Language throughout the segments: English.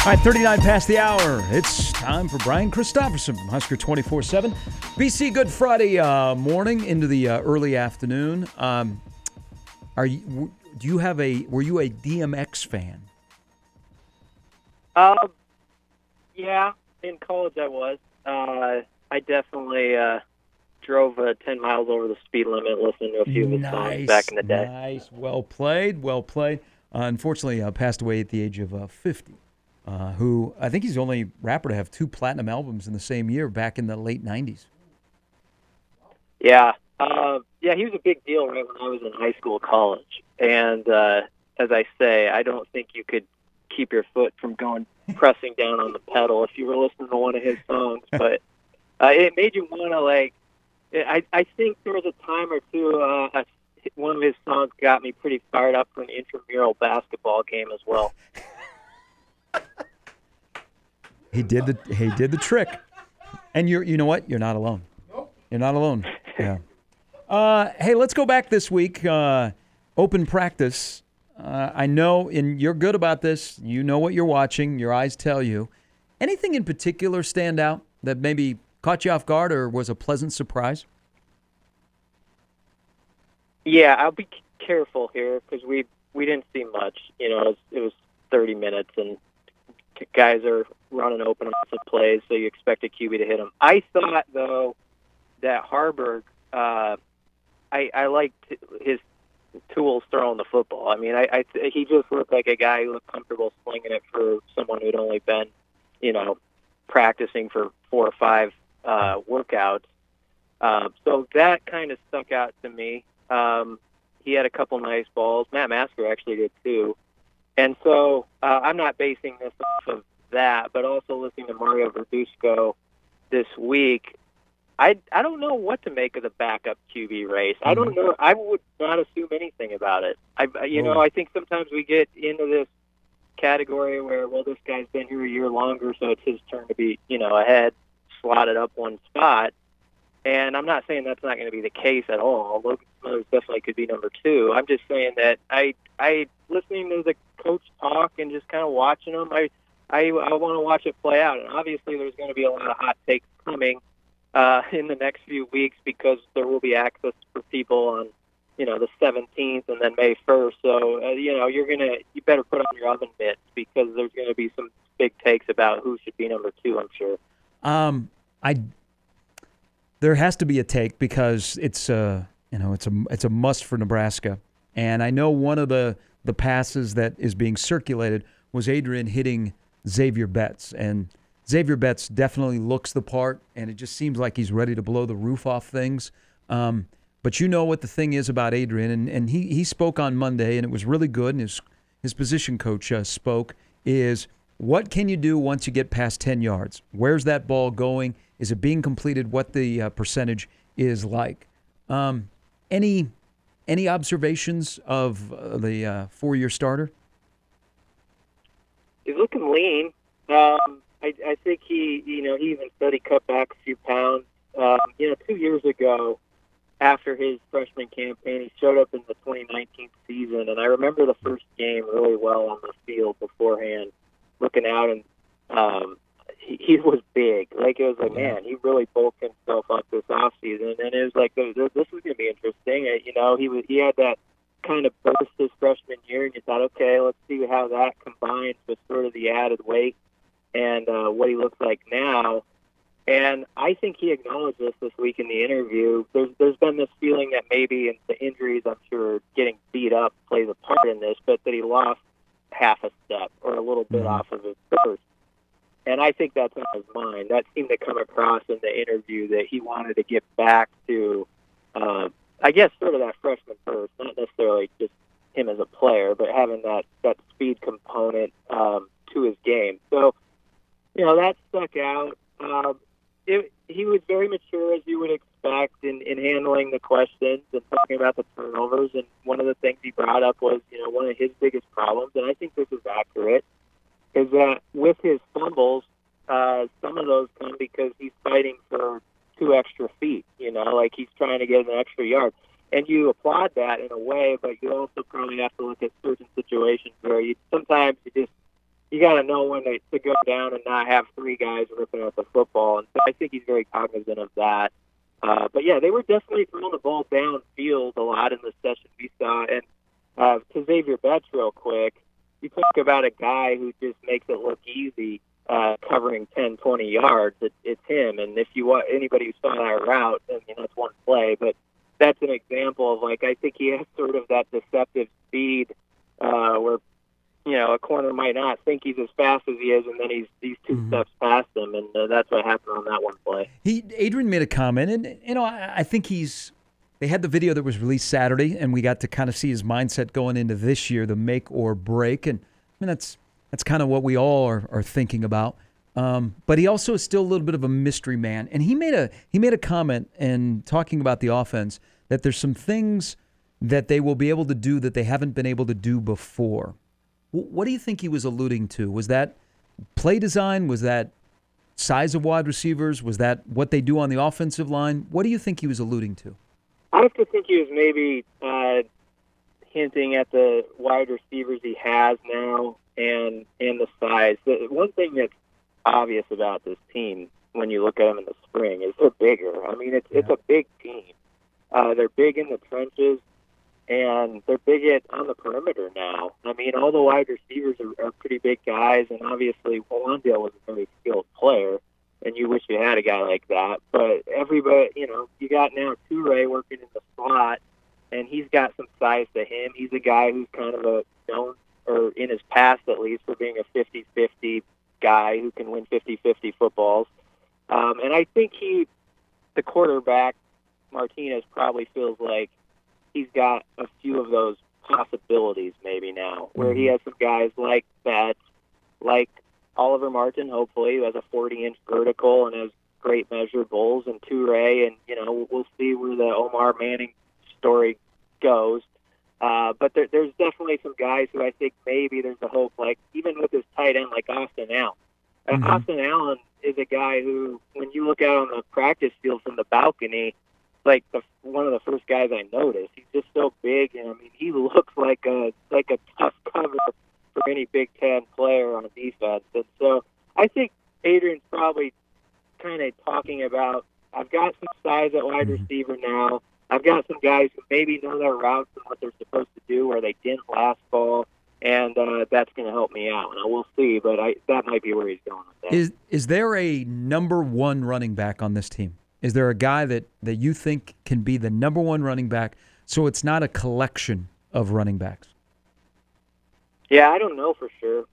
All right, 39 past the hour. It's time for Brian Christopherson from Husker 24/7. BC, good Friday morning into the early afternoon. Were you a DMX fan? Yeah, in college I was. I definitely drove 10 miles over the speed limit listening to a few of his songs back in the day. Nice. Well played. Unfortunately, passed away at the age of 50. Who I think he's the only rapper to have 2 platinum albums in the same year back in the late 90s. Yeah. He was a big deal right when I was in high school, college. And as I say, I don't think you could keep your foot from pressing down on the pedal if you were listening to one of his songs. But it made you want to, I think there was a time or two, one of his songs got me pretty fired up for an intramural basketball game as well. He did the trick. And you know what? You're not alone. You're not alone. Yeah. Hey, let's go back this week. Open practice. I know, and you're good about this. You know what you're watching. Your eyes tell you. Anything in particular stand out that maybe caught you off guard or was a pleasant surprise? Yeah, I'll be careful here because we didn't see much. You know, it was 30 minutes and guys are running open on some plays, so you expect a QB to hit them. I thought, though, that Harburg, I liked his tools throwing the football. I mean, he just looked like a guy who looked comfortable slinging it for someone who'd only been, practicing for 4 or 5 workouts. So that kind of stuck out to me. He had a couple nice balls. Matt Masker actually did too. And so I'm not basing this off of that, but also listening to Mario Verduzco this week, I don't know what to make of the backup QB race. I don't know. I would not assume anything about it. I think sometimes we get into this category where, well, this guy's been here a year longer, so it's his turn to be, ahead, slotted up one spot. And I'm not saying that's not going to be the case at all. Logan Smothers definitely could be number 2. I'm just saying that I listening to the coach talk and just kind of watching him, I want to watch it play out. And obviously there's going to be a lot of hot takes coming in the next few weeks because there will be access for people on, the 17th and then May 1st. So, you better put on your oven mitts because there's going to be some big takes about who should be number 2, I'm sure. There has to be a take because it's a must for Nebraska. And I know one of the passes that is being circulated was Adrian hitting Xavier Betts. And Xavier Betts definitely looks the part, and it just seems like he's ready to blow the roof off things. But you know what the thing is about Adrian, and he spoke on Monday, and it was really good, and his position coach spoke, is what can you do once you get past 10 yards? Where's that ball going? Is it being completed? What the percentage is like? Any observations of the 4-year starter? He's looking lean. I think he even said he cut back a few pounds. 2 years ago, after his freshman campaign, he showed up in the 2019 season, and I remember the first game really well on the field beforehand, looking out, and he was big. Like, it was like, man, he really bulked himself up this offseason, and it was like, this was going to be interesting. He had that kind of burst his freshman year, and you thought, okay, let's see how that combines with sort of the added weight and what he looks like now. And I think he acknowledged this week in the interview. There's been this feeling that maybe in the injuries, I'm sure getting beat up plays a part in this, but that he lost half a step or a little bit off of his burst. And I think that's on his mind. That seemed to come across in the interview that he wanted to get back to, I guess, sort of that freshman burst, not necessarily just him as a player, but having that speed component to his game. So, that stuck out. He was very mature, as you would expect, in handling the questions and talking about the turnovers. And one of the things he brought up was, one of his biggest problems, and I think this is accurate, is that with his fumbles, some of those come because he's fighting for 2 extra feet, like he's trying to get an extra yard. And you applaud that in a way, but you also probably have to look at certain situations where sometimes you just you got to know when to go down and not have three guys ripping at the football. And so I think he's very cognizant of that. But yeah, they were definitely throwing the ball downfield a lot in the session we saw. And to Xavier Betts real quick, you talk about a guy who just makes it look easy, covering 10, 20 yards. It's him. And if you want anybody who saw that route, I mean, that's one play. But that's an example of, like, I think he has sort of that deceptive speed where, you know, a corner might not think he's as fast as he is, and then he's two steps past him, and that's what happened on that one play. Adrian made a comment, and, you know, I think they had the video that was released Saturday, and we got to kind of see his mindset going into this year, the make or break, and I mean, that's kind of what we all are thinking about. But he also is still a little bit of a mystery man, and he made a comment in talking about the offense that there's some things that they will be able to do that they haven't been able to do before. What do you think he was alluding to? Was that play design? Was that size of wide receivers? Was that what they do on the offensive line? What do you think he was alluding to? I have to think he was maybe hinting at the wide receivers he has now and the size. The one thing that's obvious about this team when you look at them in the spring is they're bigger. I mean, it's a big team. They're big in the trenches. And they're big on the perimeter now. I mean, all the wide receivers are pretty big guys, and obviously Wandale was a very skilled player, and you wish you had a guy like that. But everybody, you know, you got now Toure working in the slot, and he's got some size to him. He's a guy who's kind of a known, or in his past at least, for being a 50-50 guy who can win 50-50 footballs. And I think the quarterback, Martinez, probably feels like he's got a few of those possibilities maybe now, where he has some guys like Betts, like Oliver Martin, hopefully, who has a 40-inch vertical and has great measurables, and Toure, and, you know, we'll see where the Omar Manning story goes. But there's definitely some guys who I think maybe there's a hope, like even with his tight end like Austin Allen. Austin Allen is a guy who, when you look out on the practice field from the balcony, like one of the first guys I noticed. He's just so big, and I mean, he looks like a tough cover for any Big Ten player on defense. And so I think Adrian's probably kind of talking about, I've got some size at wide receiver now. I've got some guys who maybe know their routes and what they're supposed to do where they didn't last fall, and that's going to help me out. And we'll see, but that might be where he's going with that. Is there a number one running back on this team? Is there a guy that you think can be the number one running back so it's not a collection of running backs? Yeah, I don't know for sure.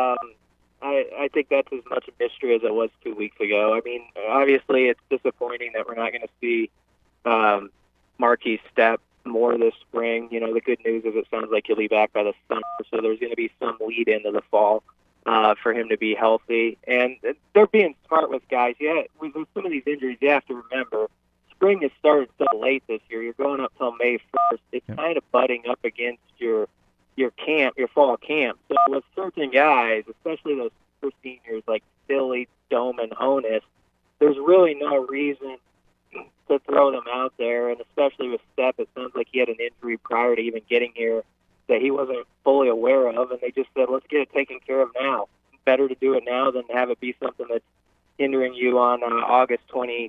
I think that's as much a mystery as it was 2 weeks ago. I mean, obviously it's disappointing that we're not going to see Marquise Stepp more this spring. You know, the good news is it sounds like he'll be back by the summer, so there's going to be some lead into the fall for him to be healthy. And they're being smart with guys. Yeah, with some of these injuries, you have to remember, spring has started so late this year. You're going up till May 1st. It's kind of butting up against your camp, your fall camp. So with certain guys, especially those first seniors like Stilley, Dome, and Honus, there's really no reason to throw them out there. And especially with Stepp, it sounds like he had an injury prior to even getting here that he wasn't fully aware of, and they just said, let's get it taken care of now. Better to do it now than have it be something that's hindering you on August 28th.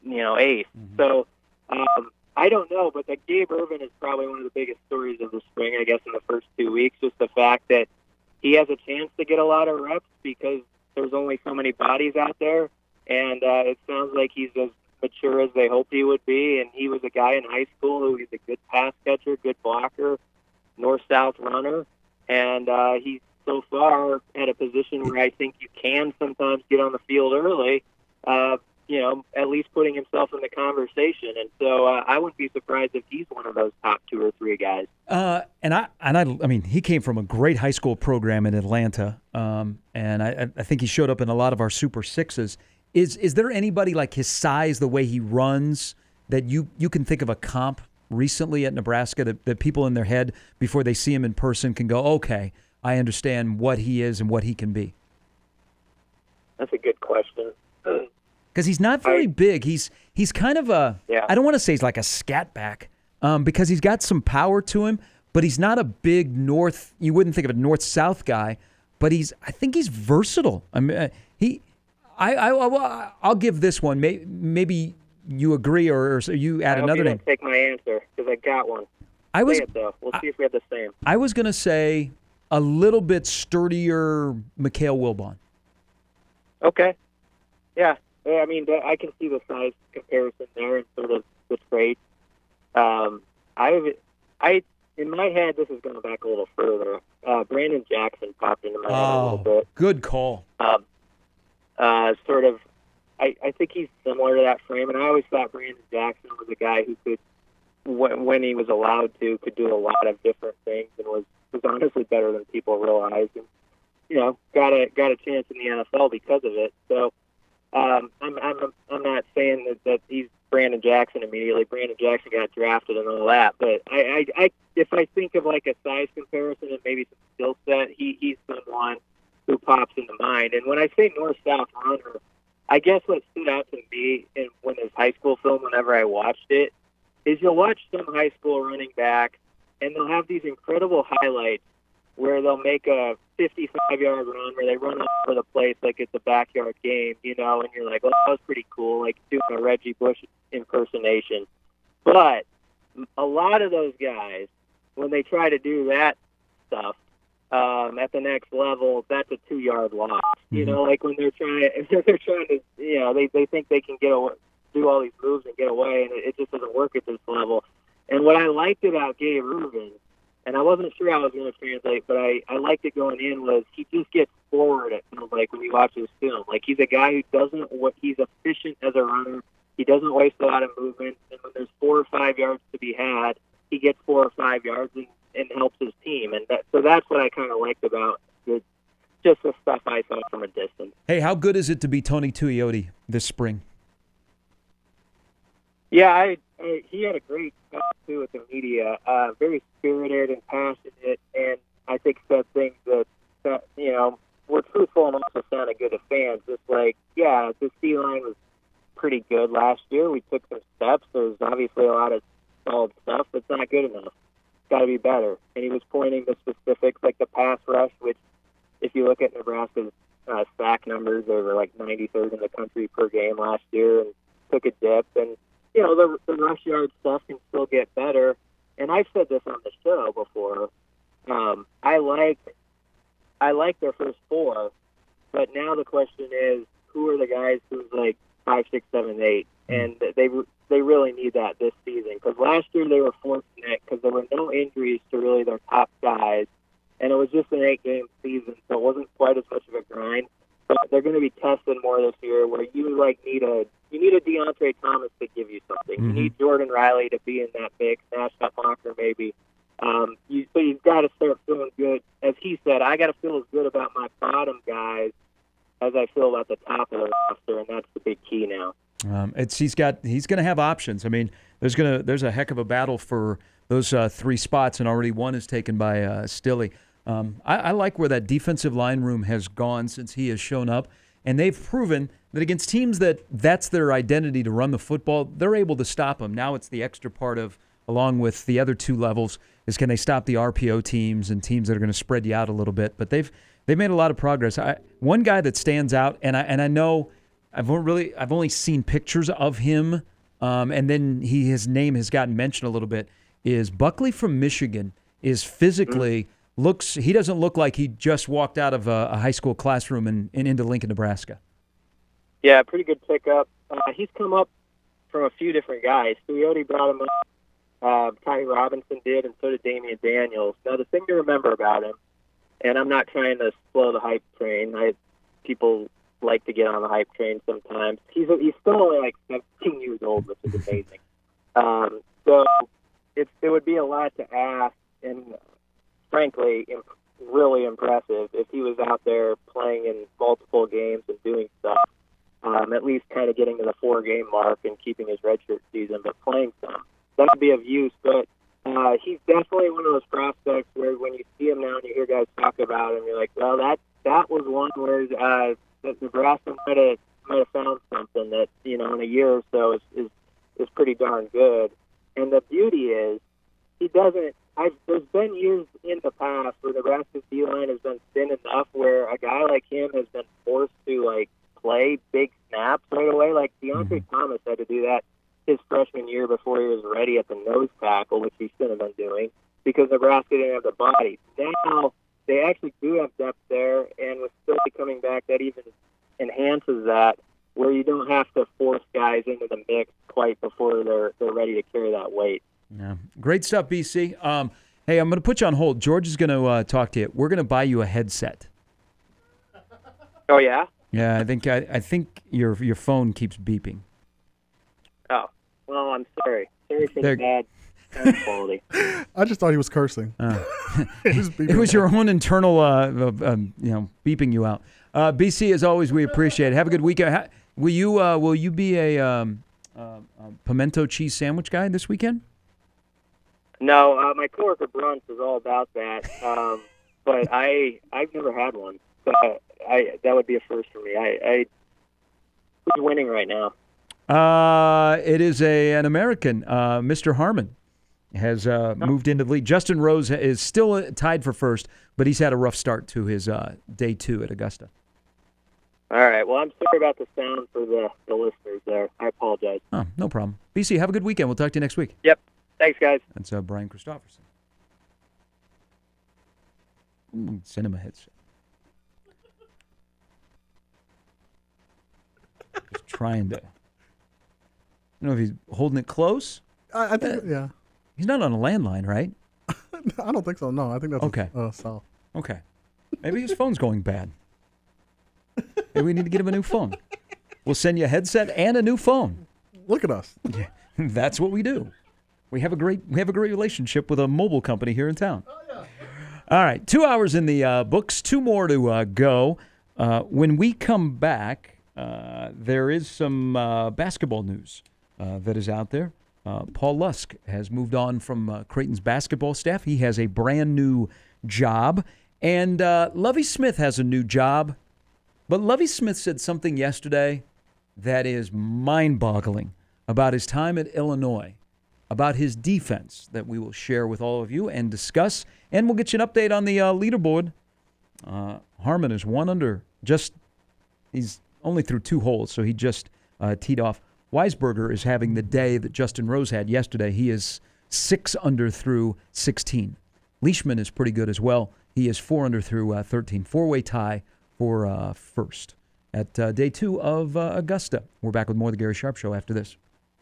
So I don't know, but that Gabe Ervin is probably one of the biggest stories of the spring, I guess, in the first 2 weeks, just the fact that he has a chance to get a lot of reps because there's only so many bodies out there, and it sounds like he's as mature as they hoped he would be, and he was a guy in high school who was a good pass catcher, good blocker, north-south runner, and he's so far at a position where I think you can sometimes get on the field early, at least putting himself in the conversation. And so I wouldn't be surprised if he's one of those top 2 or 3 guys. I mean, he came from a great high school program in Atlanta, and I think he showed up in a lot of our Super Sixes. Is there anybody like his size, the way he runs, that you can think of a comp recently at Nebraska that people in their head before they see him in person can go, okay, I understand what he is and what he can be? That's a good question. Because he's not very big. He's kind of I don't want to say he's like a scat back because he's got some power to him, but he's not a big you wouldn't think of a north-south guy, but I think he's versatile. I mean, I'll give this one. Maybe you agree, or you add another name. Take my answer because I got one. Say it though. We'll see if we have the same. I was going to say a little bit sturdier Mikhail Wilbon. Okay. Yeah. I mean, I can see the size comparison there and sort of the traits. In my head, this is going back a little further. Brandon Jackson popped into my head a little bit. Good call. Sort of, I think he's similar to that frame, and I always thought Brandon Jackson was a guy who could, when he was allowed to, could do a lot of different things and was honestly better than people realized. And, got a chance in the NFL because of it. So I'm not saying that he's Brandon Jackson immediately. Brandon Jackson got drafted and all that, but if I think of like a size comparison and maybe some skill set, he's someone who pops into mind. And when I say north-south runner, I guess what stood out to me when his high school film, whenever I watched it, is you'll watch some high school running back, and they'll have these incredible highlights where they'll make a 55-yard run where they run all over the place like it's a backyard game, and you're like, well, that was pretty cool, like doing a Reggie Bush impersonation. But a lot of those guys, when they try to do that stuff at the next level, that's a 2-yard loss. Mm-hmm. Like when they're trying to, they think they can do all these moves and get away, and it just doesn't work at this level. And what I liked about Gabe Rubin, and I wasn't sure how I was going to translate, but I liked it going in, was he just gets forward, it feels like, when you watch his film. Like, he's a guy who he's efficient as a runner. He doesn't waste a lot of movement. And when there's 4 or 5 yards to be had, he gets 4 or 5 yards and helps his team. And so that's what I kind of liked about just the stuff I saw from a distance. Hey, how good is it to be Tony Tuioti this spring? Yeah, he had a great talk, too, with the media. Very spirited and passionate, and I think said things that were truthful and also sounded good to fans. Just like, yeah, the C-line was pretty good last year. We took some steps. There's obviously a lot of solid stuff, but it's not good enough. It's got to be better. And he was pointing to specifics like the pass rush, which if you look at Nebraska's sack numbers, they were like 93rd in the country per game last year and took a dip. And the rush yard stuff can still get better. And I've said this on the show before. I like their first 4, but now the question is, who are the guys who's like 5, 6, 7, 8? And they really need that this season, because last year they were fortunate because there were no injuries to really their top guys, and it was just an 8-game season, so it wasn't quite as much of a grind. But they're going to be tested more this year, where you need a DeAndre Thomas to give you something. Mm-hmm. You need Jordan Riley to be in that mix, Nash Hawker maybe. So you've got to start feeling good. As he said, I got to feel as good about my bottom guys as I feel about the top of the roster, and that's the big key now. He's going to have options. I mean, there's a heck of a battle for those 3 spots, and already one is taken by Stille. I like where that defensive line room has gone since he has shown up, and they've proven that against teams that's their identity to run the football, they're able to stop them. Now it's the extra part of, along with the other 2 levels, is can they stop the RPO teams and teams that are going to spread you out a little bit. But they've made a lot of progress. One guy that stands out, and I know I've only seen pictures of him, and then his name has gotten mentioned a little bit, is Buckley from Michigan. Is physically he doesn't look like he just walked out of a high school classroom and into Lincoln, Nebraska. Yeah, pretty good pickup. He's come up from a few different guys. Tuioti brought him up. Ty Robinson did, and so did Damian Daniels. Now, the thing to remember about him, and I'm not trying to slow the hype train. People like to get on the hype train sometimes. He's still only like 17 years old, which is amazing. So it would be a lot to ask, and frankly, really impressive if he was out there playing in multiple games and doing stuff. At least kind of getting to the 4-game mark and keeping his redshirt season, but playing some. That would be of use, but he's definitely one of those prospects where when you see him now and you hear guys talk about him, you're like, well, that was one where that Nebraska might have found something that, in a year or so is pretty darn good. And the beauty is he doesn't There's been years in the past where Nebraska's D-line has been thin enough where a guy like him has been forced to, like, play big snaps right away. Like, Deontay Thomas had to do that his freshman year before he was ready at the nose tackle, which he shouldn't have been doing, because Nebraska didn't have the body. Now they actually do have depth there, and with Philly coming back, that even enhances that, where you don't have to force guys into the mix quite before they're ready to carry that weight. Yeah. Great stuff, BC. Hey, I'm going to put you on hold. George is going to talk to you. We're going to buy you a headset. Oh, yeah? Yeah, I think your phone keeps beeping. Oh, well, I'm sorry. Sorry for the bad sound quality. I just thought he was cursing. It was your own internal, beeping you out. BC, as always, we appreciate it. Have a good weekend. Will you be a pimento cheese sandwich guy this weekend? No, my coworker Brunt is all about that, but I've never had one. So that would be a first for me. Who's winning right now? It is an American, Mr. Harmon, has moved into the league. Justin Rose is still tied for first, but he's had a rough start to his day 2 at Augusta. All right. Well, I'm sorry about the sound for the listeners there. I apologize. Oh, no problem. BC, have a good weekend. We'll talk to you next week. Yep. Thanks, guys. That's Brian Christopherson. Send him a headset. Just trying to. I don't know if he's holding it close. I think, yeah. He's not on a landline, right? I don't think so. No, I think that's okay. South. Okay. Maybe his phone's going bad. Maybe we need to get him a new phone. We'll send you a headset and a new phone. Look at us. Yeah, that's what we do. We have a great relationship with a mobile company here in town. Oh, yeah. All right, 2 hours in the books, 2 more to go. When we come back, there is some basketball news that is out there. Paul Lusk has moved on from Creighton's basketball staff. He has a brand new job. And Lovie Smith has a new job. But Lovie Smith said something yesterday that is mind-boggling about his time at Illinois, about his defense that we will share with all of you and discuss. And we'll get you an update on the leaderboard. Harmon is 1 under. He's only through 2 holes, so he just teed off. Weisberger is having the day that Justin Rose had yesterday. He is 6 under through 16. Leishman is pretty good as well. He is 4 under through 13. 4-way tie for first at day 2 of Augusta. We're back with more of the Gary Sharp Show after this.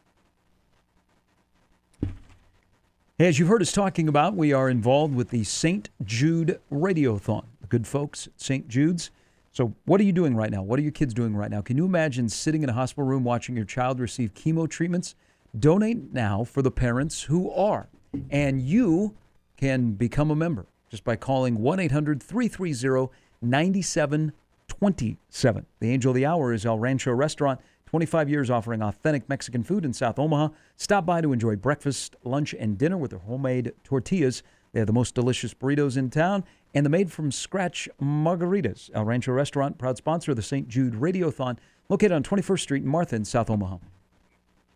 As you've heard us talking about, we are involved with the St. Jude Radiothon. The good folks at St. Jude's. So what are you doing right now? What are your kids doing right now? Can you imagine sitting in a hospital room watching your child receive chemo treatments? Donate now for the parents who are. And you can become a member just by calling 1-800-330-9727. The Angel of the Hour is El Rancho Restaurant. 25 years offering authentic Mexican food in South Omaha. Stop by to enjoy breakfast, lunch, and dinner with their homemade tortillas. They have the most delicious burritos in town and the made-from-scratch margaritas. El Rancho Restaurant, proud sponsor of the St. Jude Radiothon, located on 21st Street in Martha in South Omaha.